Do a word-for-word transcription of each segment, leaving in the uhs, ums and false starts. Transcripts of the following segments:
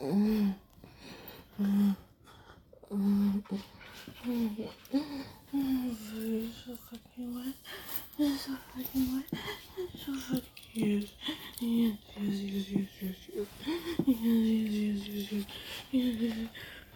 Mm, mm, mm, mm, mm. It's so fucking wet. It's so fucking wet. It's so fucking yes. Yes, yes, yes, yes, yes, yes. Yes, yes, yes, yes, yes. Yes, yes.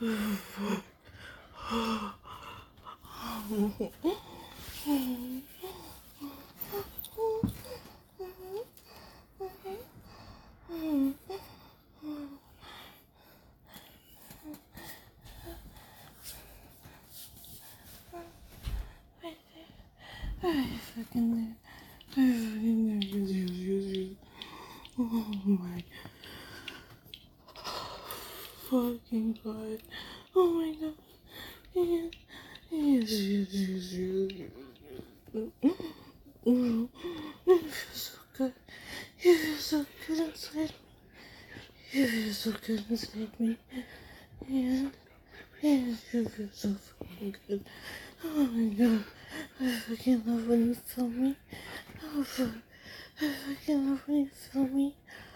I fucking I fucking yes, yes, yes, yes. Oh my fucking god. Oh my god. Yes, yes, yes, yes, yes, yes. Mm. You feel so good. You feel so good inside me. You feel so good inside me. Yeah. Yes, you feel so fucking good. Oh my god. I fucking love when you feel me. Oh fuck. I fucking love when you feel me.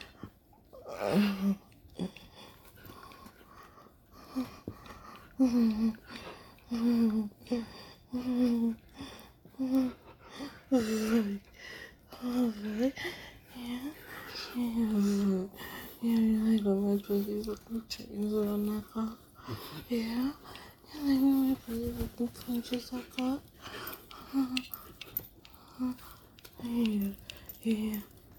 Alright. Alright. Yeah. Yeah. Yeah, you like when my pussy fucking chains on that cock. Yeah. You like when my pussy fucking punches that cock. Yeah. Yeah.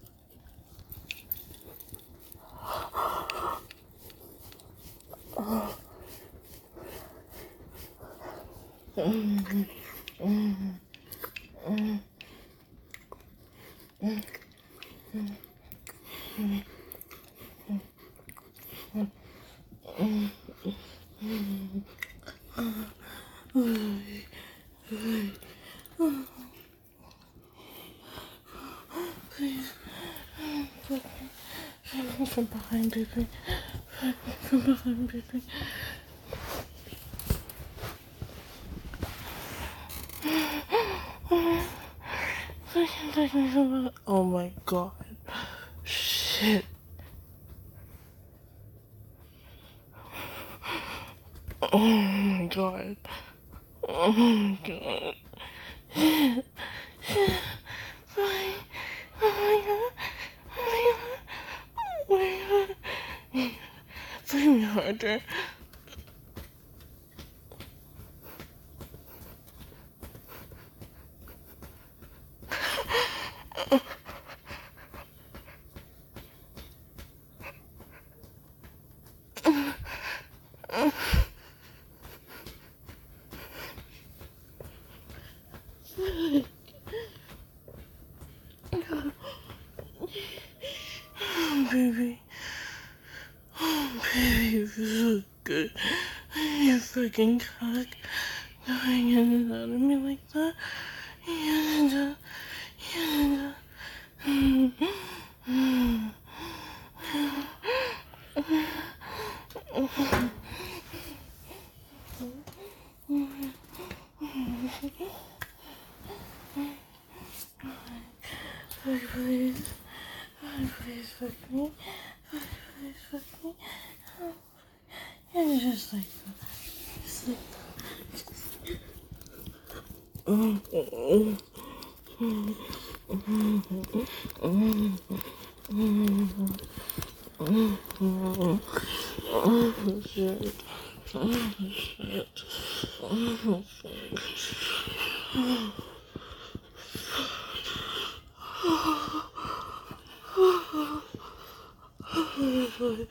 Mm-hmm. Mm-hmm. Mm-hmm. Please, fuck me. Fuck me from behind, baby. Fuck me from behind, baby. Fucking fuck me from behind. Oh my god. Shit. Oh my god. Oh my god. Shit. Shit. Fine. Oh my god. Oh my god. Oh my god. Fuck me harder. Oh, baby. Oh, baby, you feel so good. Your fucking cock going in and out of me like that. And, uh, and, uh, Fuck, please. Fuck, please, fuck me. Fuck, please, fuck me. Oh, yeah, just like that. Just like that. Oh, oh, oh, oh, oh, shit. Oh, shit. Oh, fuck. Oh,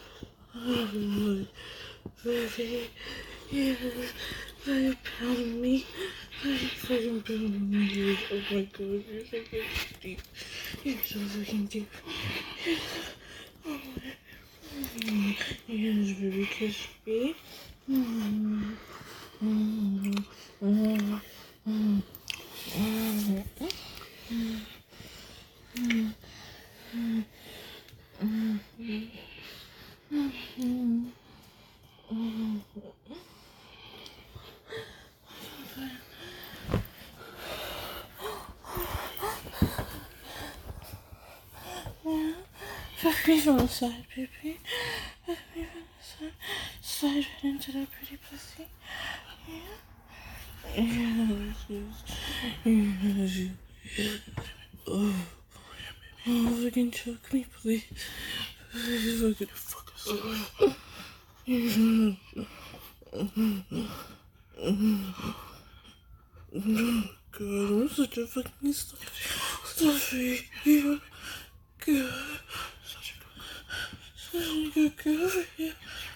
baby, yeah, they pound me, they fucking pound me, oh my god, you're so fucking deep, you're so fucking deep, oh my, yes, baby, kiss me, mm, mm, mm, mm, mm, yeah, fuck me from the side, baby. Slide right into that pretty pussy. Yeah. Yes, yes. Yes, yes. Oh, oh, fucking choke me, please. Please, fucking fuck us. God, I'm such a fucking stuffy. Yeah. God. Such a good girl. Yeah.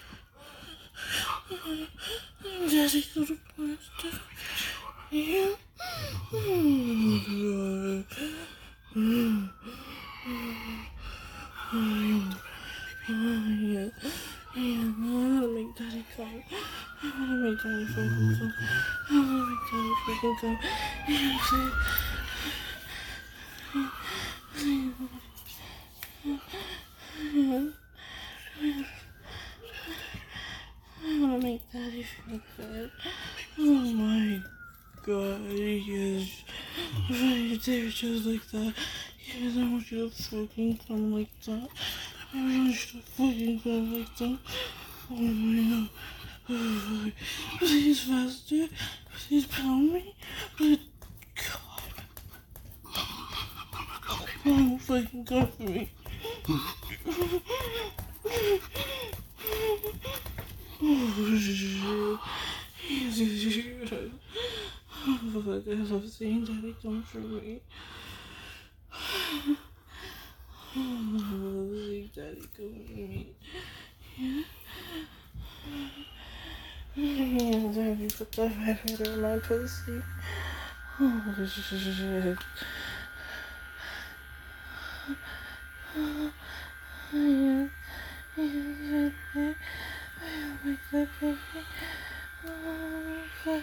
Daddy little monster. Yeah. Oh, God. Oh, yeah. Yeah, no, I wanna make daddy come. I wanna make daddy fucking come. I wanna make daddy fucking come. Yeah, please. Yeah. I wanna make daddy feel good. Oh my God, yes. Right there, just like that. Yes, I want you to fucking come like that. I want you to fucking come like that. Oh my God. Oh, please, faster. Please pound me. Good God. Oh, fucking come for me. Oh, shit. Yes, yes, yes. Oh, fuck, I love seeing daddy come for me. Oh, I love seeing daddy come for me. Yeah. Yeah, daddy put that vibrator in my pussy. Oh, shit. Yeah. Yeah, right there. I like that baby. Oh, fuck.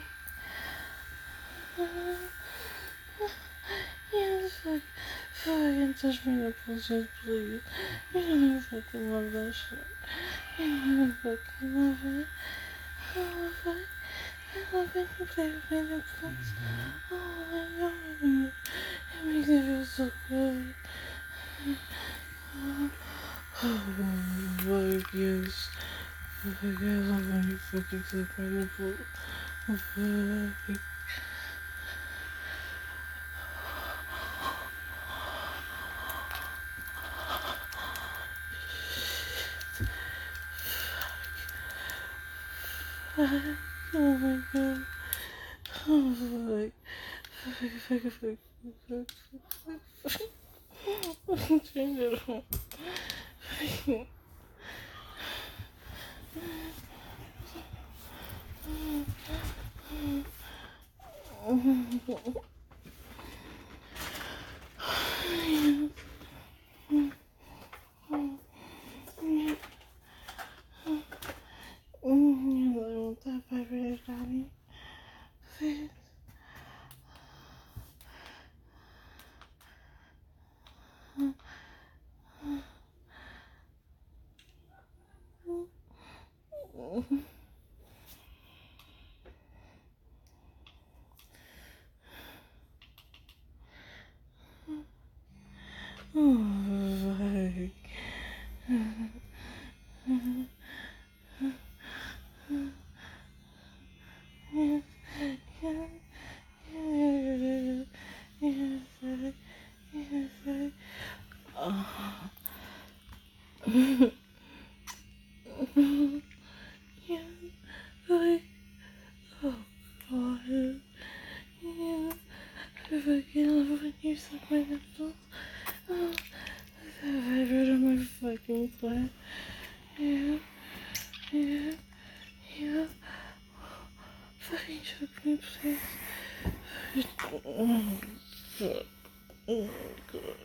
Yes, fuck. Fucking touch me nipples, just please. You know I fucking love that shit. You know I fucking love it. I love it. I love it. You play with my nipples. Oh my God. It makes me feel so good. Oh, fuck yes. Fuck yes, I love you fucking suck my nipples. Oh, fuck. Oh my God. Oh, fuck. Fuck, fuck, fuck, fuck, fuck, fuck, fuck. Change it all. I want that vibrator, daddy. Please. Oh, fuck. Yes, yes, yes, yes, yes, yes. Oh. Yeah, like, oh God. Yeah, I fucking love when you suck my nipples. Oh, that vibrate on my fucking foot. Yeah, yeah, yeah. Fucking choke me, please. Oh, fuck. Oh, God.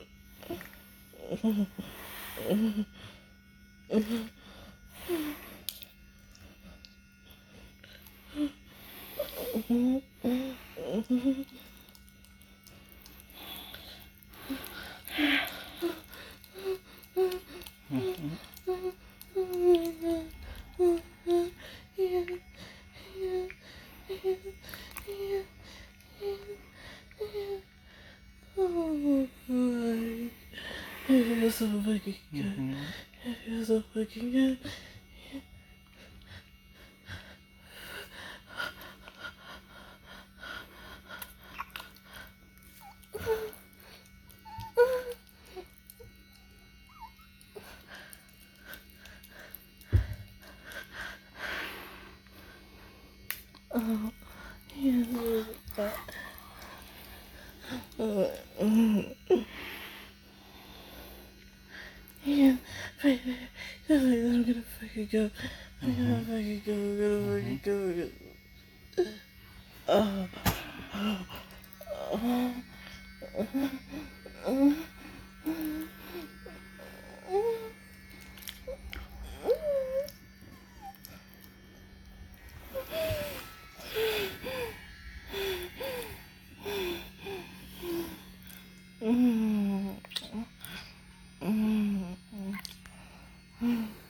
Oh, God. It feels so fucking good. It feels so fucking good. Yeah, baby. I'm gonna fucking go. I'm gonna fucking go. I'm gonna fucking go. I'm gonna... Oh. Oh. Oh. Mm. Mm. Mm.